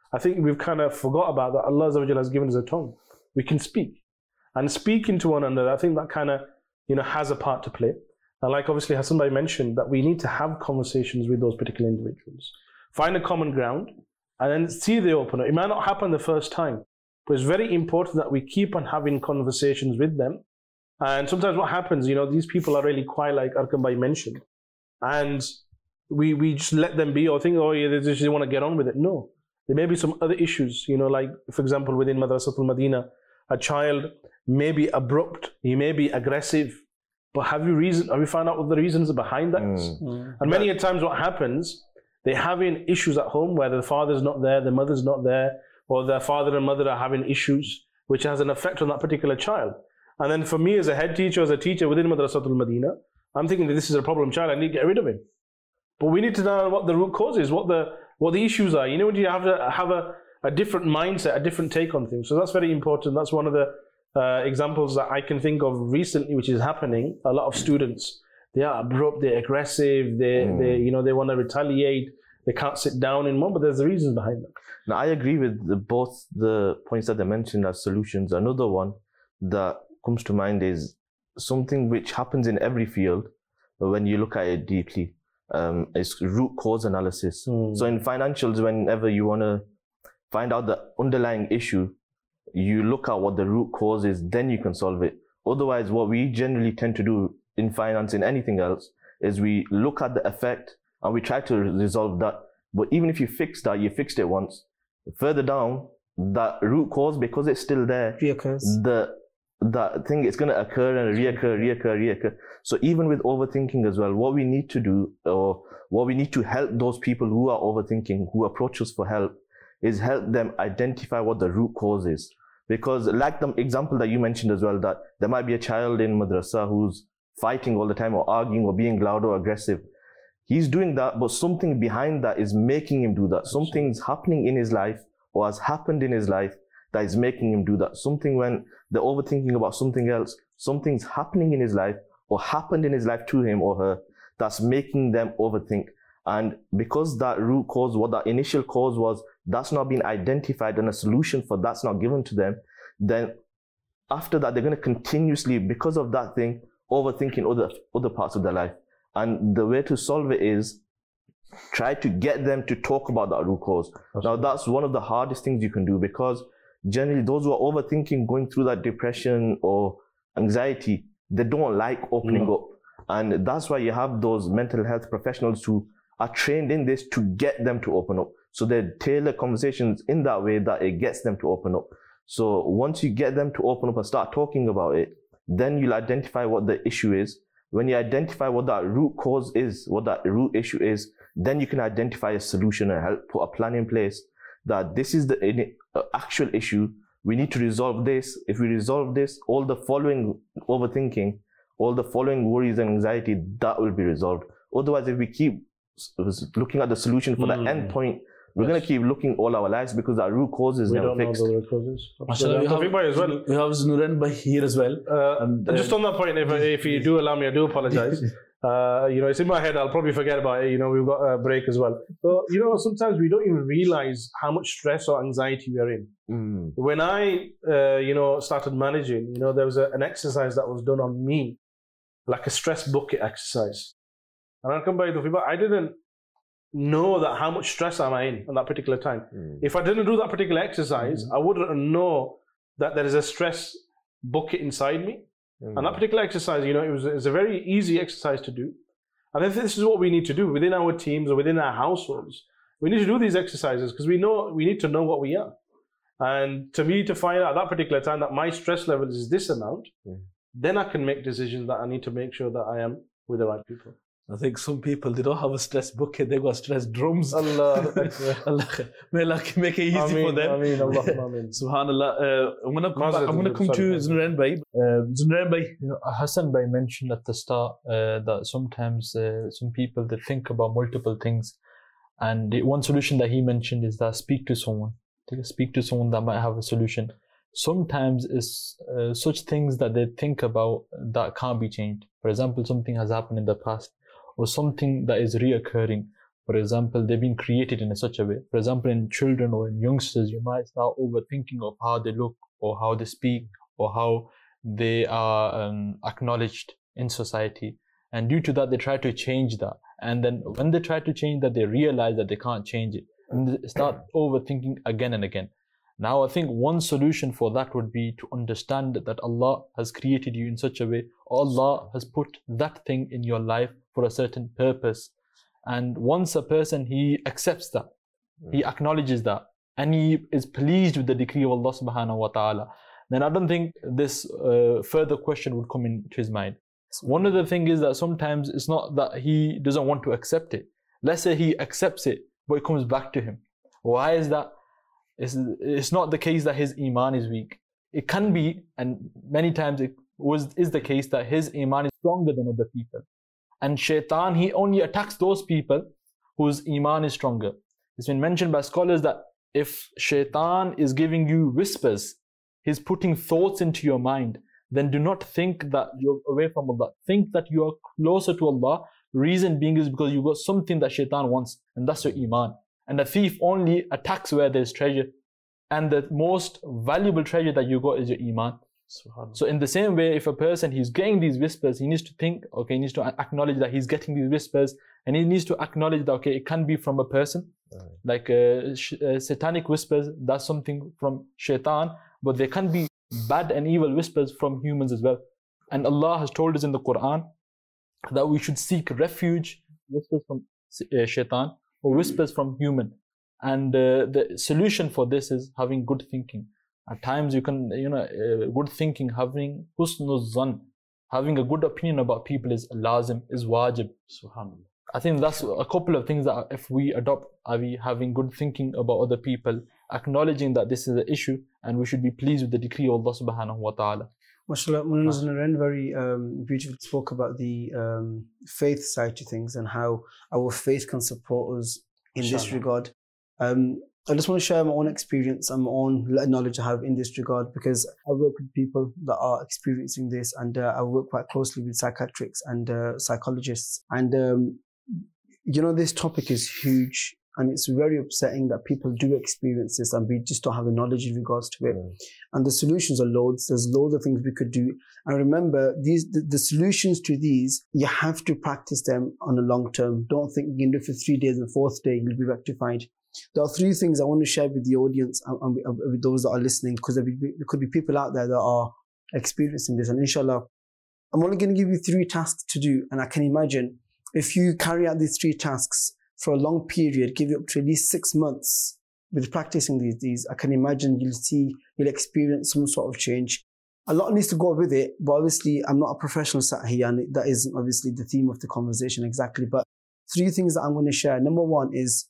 I think we've kind of forgot about that. Allah Azza wa Jalla has given us a tongue. We can speak. And speaking to one another, I think that kind of, has a part to play. And like obviously Hassan Bhai mentioned, that we need to have conversations with those particular individuals. Find a common ground and then see the open up. It might not happen the first time, but it's very important that we keep on having conversations with them. And sometimes what happens, these people are really quiet, like Arqam Bhai mentioned. And we just let them be or think, oh yeah, they just want to get on with it. No. There may be some other issues, like, for example, within Madrasatul Madinah, a child may be abrupt, he may be aggressive, but have you found out what the reasons behind that is? And many a times what happens, they're having issues at home where the father's not there, the mother's not there, or the father and mother are having issues, which has an effect on that particular child. And then for me as a head teacher, as a teacher within Madrasatul Madinah, I'm thinking that this is a problem child, I need to get rid of him. But we need to know what the root cause is, what the issues are. You you have to have a different mindset, a different take on things. So that's very important. That's one of the examples that I can think of recently, which is happening. A lot of students, they are abrupt, they're aggressive, they want to retaliate, they can't sit down anymore, but there's the reasons behind that. Now, I agree with both the points that they mentioned as solutions. Another one that comes to mind is something which happens in every field when you look at it deeply. Is root cause analysis. So in financials, whenever you want to find out the underlying issue, you look at what the root cause is, then you can solve it. Otherwise, what we generally tend to do in finance, in anything else, is we look at the effect and we try to resolve that. But even if you fix that, you fixed it once. Further down, that root cause, because it's still there, reoccurs. That thing is going to occur and reoccur. So even with overthinking as well, what we need to do, or what we need to help those people who are overthinking, who approach us for help, is help them identify what the root cause is. Because like the example that you mentioned as well, that there might be a child in madrasa who's fighting all the time or arguing or being loud or aggressive. He's doing that, but something behind that is making him do that. Something's happening in his life or has happened in his life that is making him do that. Something when they're overthinking about something else, something's happening in his life or happened in his life to him or her that's making them overthink. And because that root cause, what that initial cause was, that's not been identified and a solution for that's not given to them, then after that, they're going to continuously, because of that thing, overthinking other parts of their life. And the way to solve it is try to get them to talk about that root cause. Now, that's one of the hardest things you can do, because generally those who are overthinking, going through that depression or anxiety, they don't like opening up. And that's why you have those mental health professionals who are trained in this to get them to open up. So they tailor conversations in that way that it gets them to open up. So once you get them to open up and start talking about it, then you'll identify what the issue is. When you identify what that root cause is, what that root issue is, then you can identify a solution and help put a plan in place that this is the actual issue. We need to resolve this. If we resolve this, all the following overthinking, all the following worries and anxiety, that will be resolved. Otherwise, if we keep looking at the solution for the end point, we're going to keep looking all our lives because our root causes never fixed. We don't know the root causes. We have Zunuran Bhai here as well. Just on that point, if you do allow me, I do apologize. It's in my head, I'll probably forget about it. We've got a break as well. So, sometimes we don't even realize how much stress or anxiety we are in. When I, started managing, there was an exercise that was done on me, like a stress bucket exercise. And I'll come back to people, I didn't know that how much stress am I in at that particular time. If I didn't do that particular exercise, I wouldn't know that there is a stress bucket inside me. And that particular exercise, it was a very easy exercise to do. And then this is what we need to do within our teams or within our households. We need to do these exercises because we need to know what we are. And to me, to find out at that particular time that my stress level is this amount, then I can make decisions that I need to make sure that I am with the right people. I think some people, they don't have a stress bucket, they got stress drums. Allah, may Allah make it easy for them. Ameen, Ameen. Subhanallah. I'm going to come to Zunuran Bhai. Zunuran Bhai, Hassan Bhai mentioned at the start that sometimes some people, they think about multiple things. And one solution that he mentioned is that speak to someone. Speak to someone that might have a solution. Sometimes it's such things that they think about that can't be changed. For example, something has happened in the past, or something that is reoccurring. For example, they've been created in such a way. For example, in children or in youngsters, you might start overthinking of how they look or how they speak or how they are acknowledged in society. And due to that, they try to change that. And then when they try to change that, they realize that they can't change it. And they start overthinking again and again. Now, I think one solution for that would be to understand that Allah has created you in such a way, Allah has put that thing in your life for a certain purpose. And once a person, he accepts that, he acknowledges that, and he is pleased with the decree of Allah subhanahu wa ta'ala, then I don't think this further question would come into his mind. One of the things is that sometimes it's not that he doesn't want to accept it. Let's say he accepts it, but it comes back to him. Why is that? It's not the case that his iman is weak. It can be, and many times it is the case that his iman is stronger than other people. And shaitan, he only attacks those people whose iman is stronger. It's been mentioned by scholars that if shaitan is giving you whispers, he's putting thoughts into your mind, then do not think that you're away from Allah. Think that you are closer to Allah. Reason being is because you got something that shaitan wants, and that's your iman. And a thief only attacks where there's treasure. And the most valuable treasure that you got is your iman. So in the same way, if a person, he's getting these whispers, he needs to think, okay, he needs to acknowledge that he's getting these whispers, and he needs to acknowledge that, okay, it can be from a person. Like satanic whispers, that's something from shaitan, but there can be bad and evil whispers from humans as well. And Allah has told us in the Quran that we should seek refuge, whispers from shaitan, or whispers from human. And the solution for this is having good thinking. At times you can, good thinking, having husnul zan, having a good opinion about people is lazim, is wajib. Subhanallah. I think that's a couple of things that if we adopt, are we having good thinking about other people, acknowledging that this is an issue and we should be pleased with the decree of Allah subhanahu wa ta'ala. MashaAllah, Munaz Naren very beautifully spoke about the faith side to things and how our faith can support us in this regard. I just want to share my own experience and my own knowledge I have in this regard, because I work with people that are experiencing this, and I work quite closely with psychiatrists and psychologists. And, this topic is huge, and it's very upsetting that people do experience this and we just don't have the knowledge in regards to it. And the solutions are loads. There's loads of things we could do. And remember, the solutions to these, you have to practice them on a long term. Don't think you can do it for 3 days and the 4th day you'll be rectified. There are 3 things I want to share with the audience and with those that are listening, because there could be people out there that are experiencing this. And inshallah, I'm only going to give you 3 tasks to do. And I can imagine if you carry out these 3 tasks for a long period, give it up to at least 6 months with practicing these, I can imagine you'll experience some sort of change. A lot needs to go with it, but obviously I'm not a professional sat here, and that isn't obviously the theme of the conversation exactly. But 3 things that I'm going to share. Number 1 is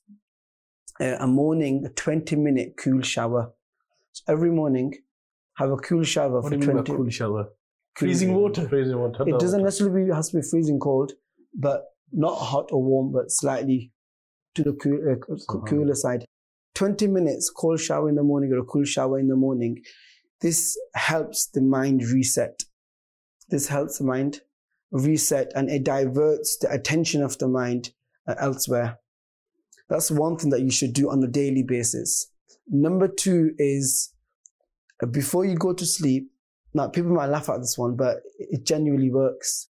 a morning 20-minute cool shower. So every morning, have a cool shower for 20 minutes. Cool shower? Freezing water? Freezing water. It doesn't necessarily have to be freezing cold, but not hot or warm, but slightly to the cooler side. 20 minutes cold shower in the morning or a cool shower in the morning. This helps the mind reset. This helps the mind reset, and it diverts the attention of the mind elsewhere. That's one thing that you should do on a daily basis. Number 2 is before you go to sleep. Now, people might laugh at this one, but it genuinely works.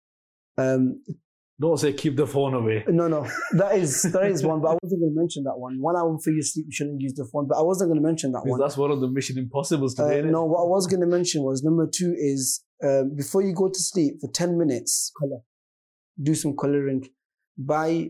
Don't say keep the phone away. No, that is one, but I wasn't going to mention that one. 1 hour before you sleep, you shouldn't use the phone, but I wasn't going to mention that one. That's one of the Mission Impossibles today. No, what I was going to mention was number 2 is before you go to sleep for 10 minutes, color. Do some coloring. Buy,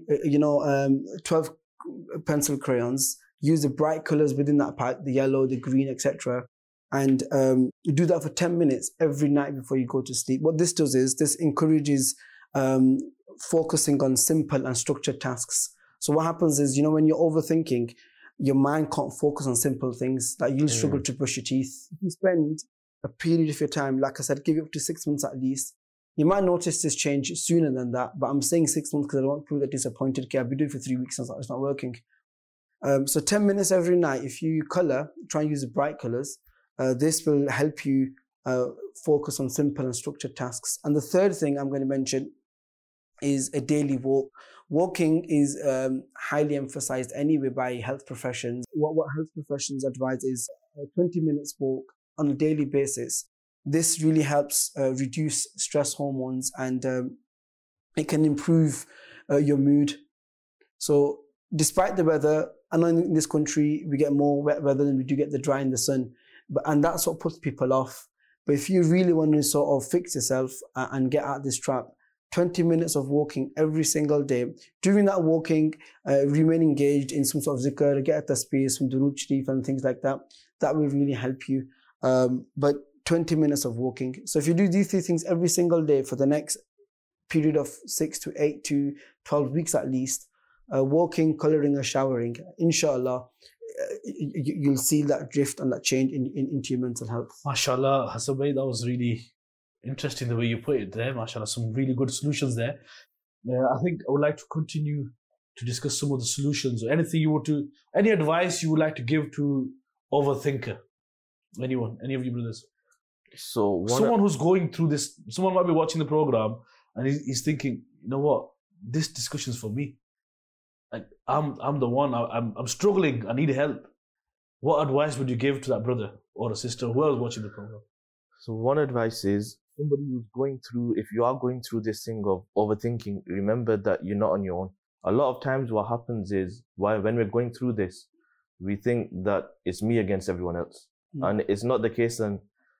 12 pencil crayons. Use the bright colors within that pack, the yellow, the green, etc. And do that for 10 minutes every night before you go to sleep. What this does is this encourages focusing on simple and structured tasks. So what happens is, when you're overthinking, your mind can't focus on simple things. Like you'll struggle to brush your teeth. If you spend a period of your time, like I said, give it up to 6 months at least, you might notice this change sooner than that. But I'm saying 6 months because I don't want people that are disappointed. Okay, I've been doing it for 3 weeks and it's not working. So 10 minutes every night. If you color, try and use the bright colors. This will help you focus on simple and structured tasks. And the third thing I'm going to mention is a daily walk. walking is highly emphasized anyway by health professions. What health professions advise is 20 minutes walk on a daily basis. This really helps reduce stress hormones, and it can improve your mood. So despite the weather, I know in this country we get more wet weather than we do get the dry in the sun, and that's what puts people off. But if you really want to sort of fix yourself and get out of this trap, 20 minutes of walking every single day. During that walking, remain engaged in some sort of zikr, get at the space from Durood Sharif and things like that. That will really help you. But 20 minutes of walking. So if you do these 3 things every single day for the next period of 6 to 8 to 12 weeks at least, walking, colouring or showering, inshallah, you'll see that drift and that change into your mental health. MashaAllah, Hassan bhai, that was really interesting the way you put it there. MashaAllah, some really good solutions there. I think I would like to continue to discuss some of the solutions, or any advice you would like to give to overthinker. Anyone, any of you brothers? So someone who's going through this, someone might be watching the program and he's thinking, you know what, this discussion's for me. Like I'm the one. I'm struggling. I need help. What advice would you give to that brother or a sister who else watching the program? So one advice is, somebody who's going through, if you are going through this thing of overthinking, remember that you're not on your own. A lot of times what happens is, when we're going through this, we think that it's me against everyone else. And it's not the case, and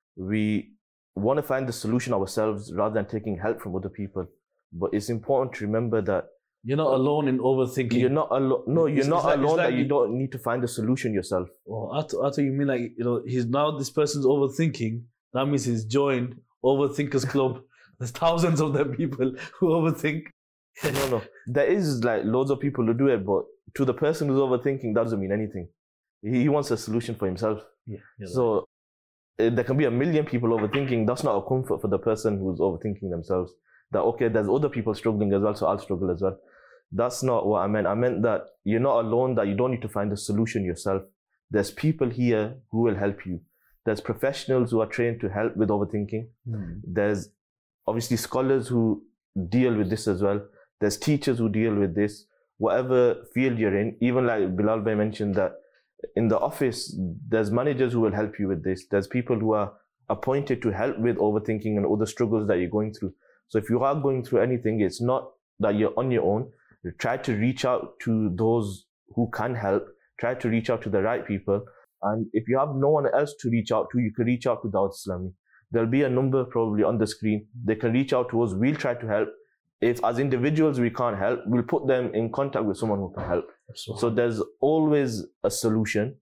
we want to find the solution ourselves rather than taking help from other people. But it's important to remember that you're not alone in overthinking. You're not alone. No, you're not alone. That you don't need to find the solution yourself. Oh, I thought you mean like, he's now this person's overthinking. That means he's joined Overthinkers Club. There's thousands of them people who overthink. No. There is like loads of people who do it, but to the person who's overthinking, that doesn't mean anything. He wants a solution for himself. Yeah. So there can be 1 million people overthinking. That's not a comfort for the person who's overthinking themselves. That, okay, there's other people struggling as well, so I'll struggle as well. That's not what I meant. I meant that you're not alone, that you don't need to find a solution yourself. There's people here who will help you. There's professionals who are trained to help with overthinking. There's obviously scholars who deal with this as well. There's teachers who deal with this. Whatever field you're in, even like Bilal Bhai mentioned that in the office, there's managers who will help you with this. There's people who are appointed to help with overthinking and other struggles that you're going through. So if you are going through anything, it's not that you're on your own. Try to reach out to those who can help. Try to reach out to the right people. And if you have no one else to reach out to, you can reach out to Dawat Islami. There'll be a number probably on the screen. They can reach out to us. We'll try to help. If as individuals we can't help, we'll put them in contact with someone who can help. So there's always a solution.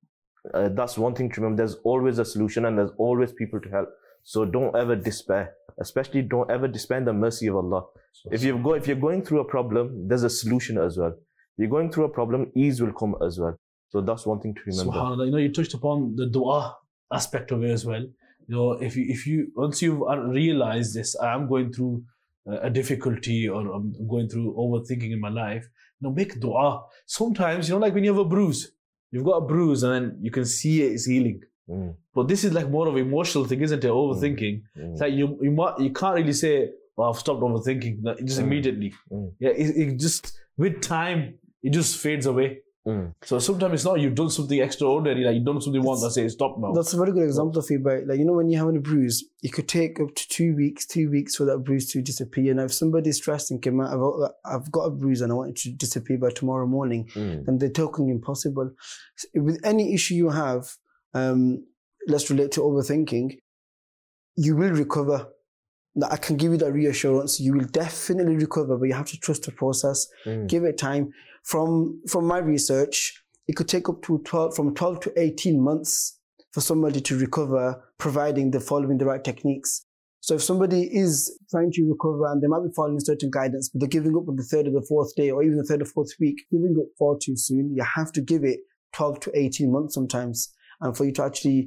That's one thing to remember. There's always a solution and there's always people to help. So don't ever despair. Especially don't ever despair in the mercy of Allah. If you're going through a problem, there's a solution as well. If you're going through a problem, ease will come as well. So that's one thing to remember. SubhanAllah, you touched upon the dua aspect of it as well. If you once you've realized this, I'm going through a difficulty or I'm going through overthinking in my life, make dua. Sometimes, like when you have a bruise, you've got a bruise and then you can see it's healing. But this is like more of an emotional thing, isn't it? Overthinking. It's like you can't really say, I've stopped overthinking just immediately. Yeah, it just with time it just fades away. So sometimes it's not you've done something extraordinary, like you've done something once and say stop now. That's a very good example of feedback. Like when you're having a bruise, it could take up to 2 weeks, 3 weeks for that bruise to disappear. Now if somebody's stressed and came out, I've got a bruise and I want it to disappear by tomorrow morning, then they're talking impossible. With any issue you have, let's relate to overthinking, you will recover. Now, I can give you that reassurance. You will definitely recover, but you have to trust the process. Give it time. From my research, it could take up to 12 to 18 months for somebody to recover, providing they're following the right techniques. So if somebody is trying to recover and they might be following certain guidance, but they're giving up on the 3rd or the 4th day, or even the 3rd or 4th week, giving up far too soon, you have to give it 12 to 18 months sometimes. And for you to actually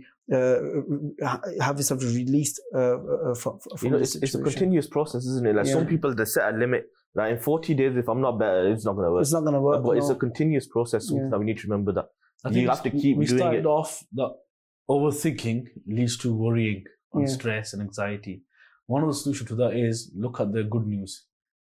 have yourself released from it's a continuous process, isn't it? Like some people, they set a limit. Like in 40 days, if I'm not better, it's not going to work. It's not going to work. But it's a continuous process. That we need to remember that. You have to keep doing it. We started off that overthinking leads to worrying and stress and anxiety. One of the solutions to that is look at the good news.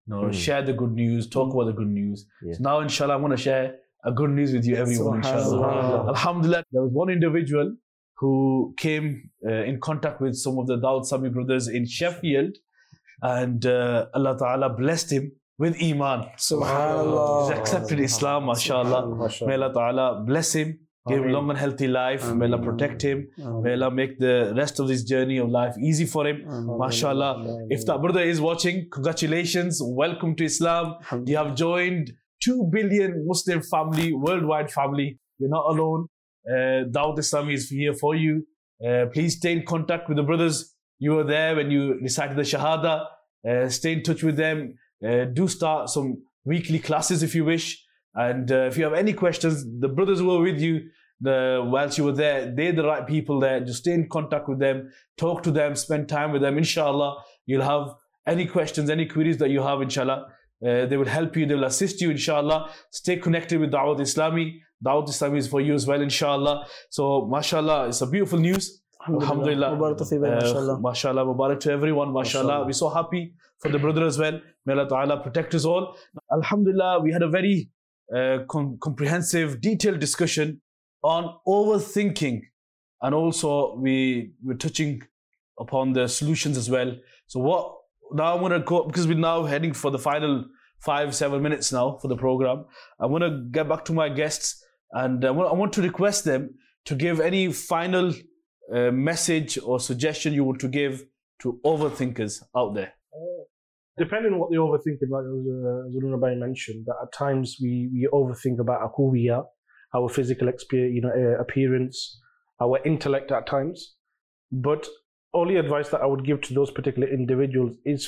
share the good news, talk about the good news. Yeah. So now, inshallah, I'm going to share a good news with you, everyone, inshallah. Alhamdulillah, there was one individual who came in contact with some of the Dawud Sami brothers in Sheffield, and Allah Ta'ala blessed him with Iman. Subhanallah. He's accepted Islam, mashallah. May Allah Ta'ala bless him, give him long and healthy life. May Allah protect him. May Allah make the rest of this journey of life easy for him. Mashallah. If that brother is watching, congratulations. Welcome to Islam. You have joined 2 billion Muslim family, worldwide family. You're not alone. Dawud Islami is here for you. Please stay in contact with the brothers. You were there when you recited the Shahada. Stay in touch with them. Do start some weekly classes if you wish. And if you have any questions, the brothers who were with you whilst you were there, they're the right people there. Just stay in contact with them, talk to them, spend time with them. Inshallah, you'll have any questions, any queries that you have, inshallah. They will help you, they will assist you, inshallah. Stay connected with Dawud Islami. Dawud Islami is for you as well, inshallah. So, mashallah, it's a beautiful news. Alhamdulillah. Mashallah, mubarak to everyone, mashallah. We're so happy for the brother as well. May Allah Ta'ala protect us all. Alhamdulillah, we had a very comprehensive, detailed discussion on overthinking, and also we were touching upon the solutions as well. So now I'm going to go, because we're now heading for the final 5-7 minutes now for the program. I want to get back to my guests, and I want to request them to give any final message or suggestion you want to give to overthinkers out there. Depending on what the overthinking, like Zulun Rabbi mentioned, that at times we overthink about who we are, our physical appearance, our intellect at times. But only advice that I would give to those particular individuals is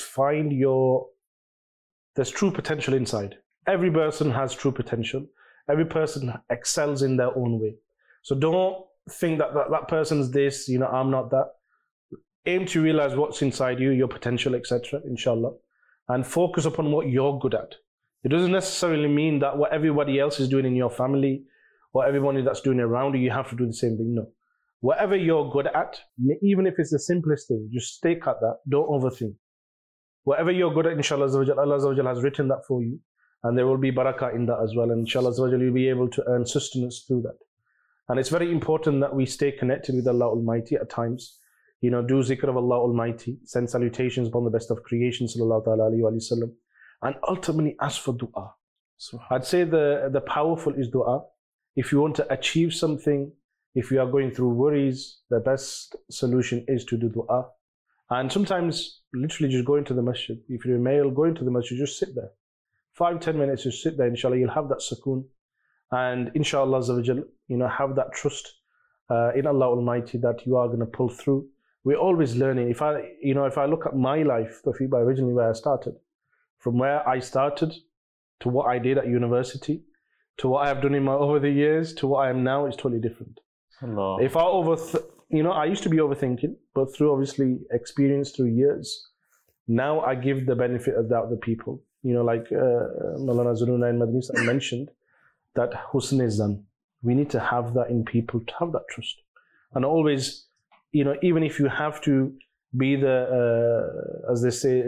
there's true potential inside. Every person has true potential. Every person excels in their own way. So don't think that person's this, I'm not that. Aim to realize what's inside you, your potential, etc., inshallah. And focus upon what you're good at. It doesn't necessarily mean that what everybody else is doing in your family or everybody that's doing around you, you have to do the same thing. No. Whatever you're good at, even if it's the simplest thing, just stick at that. Don't overthink. Whatever you're good at, inshallah, Allah has written that for you. And there will be barakah in that as well. And inshallah, you'll be able to earn sustenance through that. And it's very important that we stay connected with Allah Almighty at times. Do zikr of Allah Almighty, send salutations upon the best of creation, sallallahu alayhi wa sallam, and ultimately ask for dua. So I'd say the powerful is dua. If you want to achieve something, if you are going through worries, the best solution is to do dua. And sometimes, literally just go into the masjid. If you're a male, go into the masjid, just sit there. 5-10 minutes, just sit there, inshallah, you'll have that sukoon. And inshallah, have that trust in Allah Almighty that you are going to pull through. We're always learning. If I look at my life, originally where I started, from where I started to what I did at university, to what I have done over the years, to what I am now, is totally different. Allah. If I used to be overthinking, but through obviously experience, through years, now I give the benefit of doubt to people. Like Maulana Zuluna and Madnis mentioned, that husn-e-zan. We need to have that in people, to have that trust. And always, even if you have to be as they say,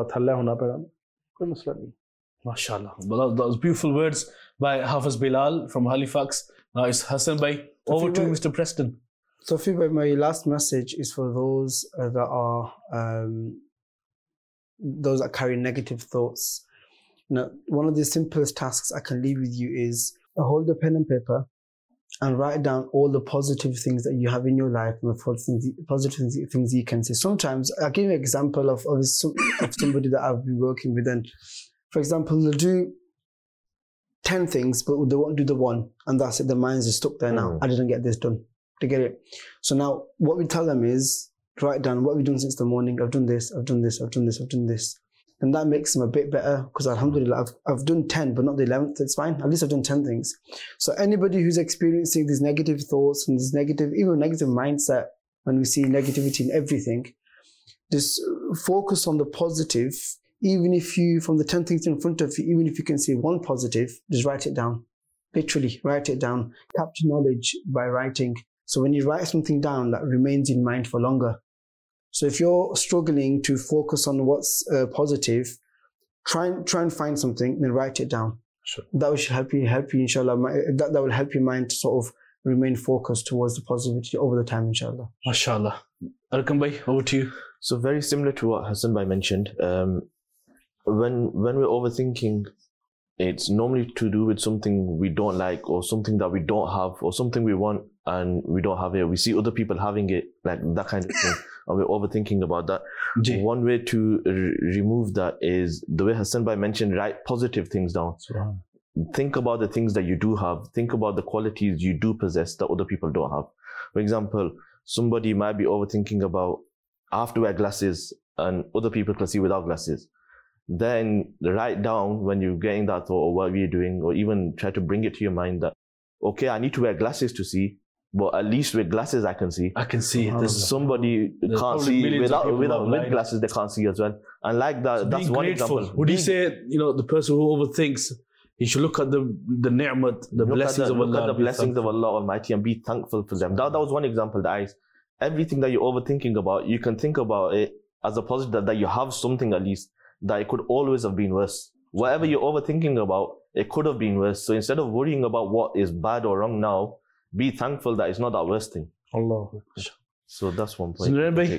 MashaAllah. Well, those beautiful words by Hafiz Bilal from Halifax. Now it's Hassan Bhai. Over to Mr. Preston. So, my last message is for those that carry negative thoughts. One of the simplest tasks I can leave with you is hold a pen and paper and write down all the positive things that you have in your life and the positive things you can see. Sometimes, I'll give you an example of somebody that I've been working with. And for example, they'll do 10 things, but they won't do the one. And that's it. Their minds are stuck there now. I didn't get this done. To get it. So now what we tell them is, write down what we've done since the morning. I've done this, I've done this, I've done this, I've done this. And that makes them a bit better, because alhamdulillah, I've done 10, but not the 11th. It's fine. At least I've done 10 things. So anybody who's experiencing these negative thoughts and this negative mindset, when we see negativity in everything, just focus on the positive. Even if from the 10 things in front of you, even if you can see one positive, just write it down. Literally, write it down. Capture knowledge by writing. So when you write something down, that remains in mind for longer. So if you're struggling to focus on what's positive, try and find something, then write it down. Sure. That will help you, inshallah. That will help your mind to sort of remain focused towards the positivity over the time, inshallah. MashaAllah. Arqam bhai, over to you. So very similar to what Hassan bhai mentioned. When we're overthinking, it's normally to do with something we don't like, or something that we don't have, or something we want and we don't have it. We see other people having it, like that kind of thing, and we're overthinking about that. One way to remove that is the way Hassan bhai mentioned, write positive things down. Think about the things that you do have. Think about the qualities you do possess that other people don't have. For example, somebody might be overthinking about, I have to wear glasses and other people can see without glasses. Then write down when you're getting that thought or what you're doing, or even try to bring it to your mind that, okay, I need to wear glasses to see, but at least with glasses I can see. I can see. There's somebody can't see with glasses, they can't see as well. And like that, so that's one example. Would you say, the person who overthinks, he should look at the ni'mat, the blessings of Allah. Look at the blessings of Allah Almighty and be thankful for them. That was one example that everything that you're overthinking about, you can think about it as a positive, that you have something at least, that it could always have been worse. Whatever you're overthinking about, it could have been worse. So instead of worrying about what is bad or wrong now, be thankful that it's not that worst thing. Allah. So that's one point.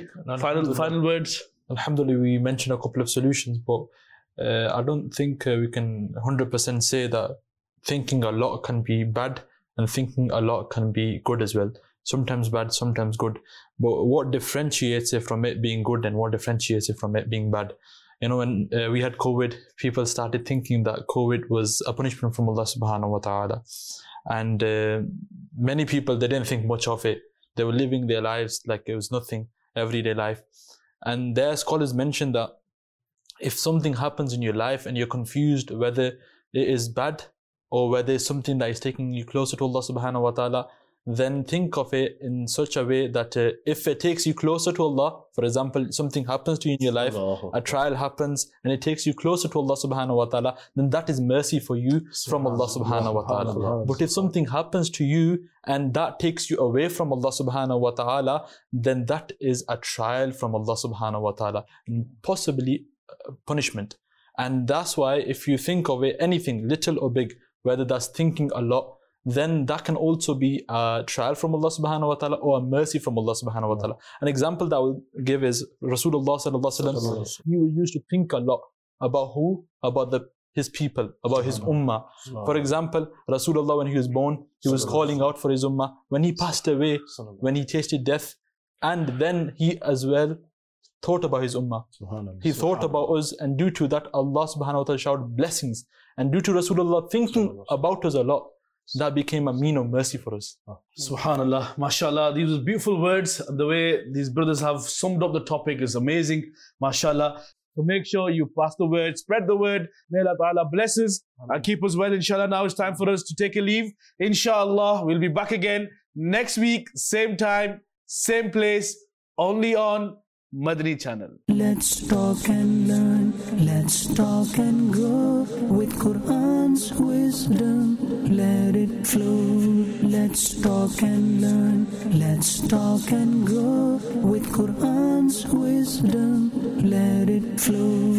Final words. Alhamdulillah, we mentioned a couple of solutions, but I don't think we can 100% say that thinking a lot can be bad and thinking a lot can be good as well. Sometimes bad, sometimes good. But what differentiates it from it being good and what differentiates it from it being bad? When we had COVID, people started thinking that COVID was a punishment from Allah subhanahu wa ta'ala. And many people, they didn't think much of it. They were living their lives like it was nothing, everyday life. And their scholars mentioned that if something happens in your life and you're confused whether it is bad or whether it's something that is taking you closer to Allah subhanahu wa ta'ala, then think of it in such a way that if it takes you closer to Allah, for example, something happens to you in your life, a trial happens and it takes you closer to Allah subhanahu wa ta'ala, then that is mercy for you from Allah subhanahu wa ta'ala. But if something happens to you and that takes you away from Allah subhanahu wa ta'ala, then that is a trial from Allah subhanahu wa ta'ala, and possibly punishment. And that's why if you think of it, anything little or big, whether that's thinking a lot, then that can also be a trial from Allah subhanahu wa ta'ala or a mercy from Allah subhanahu wa ta'ala. An example that I will give is Rasulullah sallallahu alaihi wasallam. He used to think a lot about who? About his people, about his ummah. For example, Rasulullah, when he was born, he was calling out for his ummah. When he passed away, when he tasted death, and then he as well thought about his ummah. He thought about us, and due to that, Allah subhanahu wa ta'ala showered blessings. And due to Rasulullah thinking about us a lot, that became a mean of mercy for us. Subhanallah, mashallah, these are beautiful words. The way these brothers have summed up the topic is amazing, mashallah. So make sure you pass the word, spread the word. May Allah Ta'ala bless us and keep us well, inshallah. Now it's time for us to take a leave. Inshallah, we'll be back again next week, same time, same place, only on Madani channel. Let's talk and learn. Let's talk and grow with Quran's wisdom. Let it flow. Let's talk and learn. Let's talk and grow with Quran's wisdom. Let it flow.